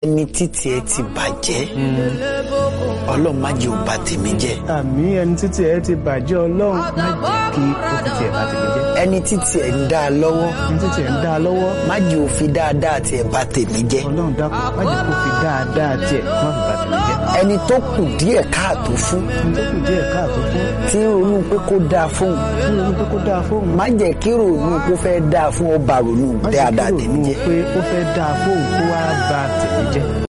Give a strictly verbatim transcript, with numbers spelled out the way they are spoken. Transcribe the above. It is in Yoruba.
ẹni títí ẹ ti bàjẹ́ ọlọ́run má jẹ́ ó bà tèmi jẹ́. àmín. ẹni títí ẹ ti bàjẹ́ ọlọ́run má jẹ́ kí ó fi tiẹ̀ bà tèmi jẹ́. ẹni títí ẹ ń dá a lọ́wọ́ ẹni títí ẹ ń dá a lọ́wọ́ má jẹ́ ó fi dáadáa tiẹ̀ bà tèmi jẹ́. ọlọ́run dákun má jẹ́ kó fi dáadáa tiẹ̀ má fi bà tèmi jẹ́. ẹni tó kù díẹ̀ káàtó fún ẹni tó kù díẹ̀ káàtó fún tí ń ronú pé kó dáa fóun tí ń ronú pé kó dáa fóun má jẹ́ kí ronú kó fẹ́ dáa fún ọba ronú dáadáa tèmi jẹ́. má jẹ́ kí ronú pé ó fẹ́ dáa fóun kó wá bà tèmi jẹ́.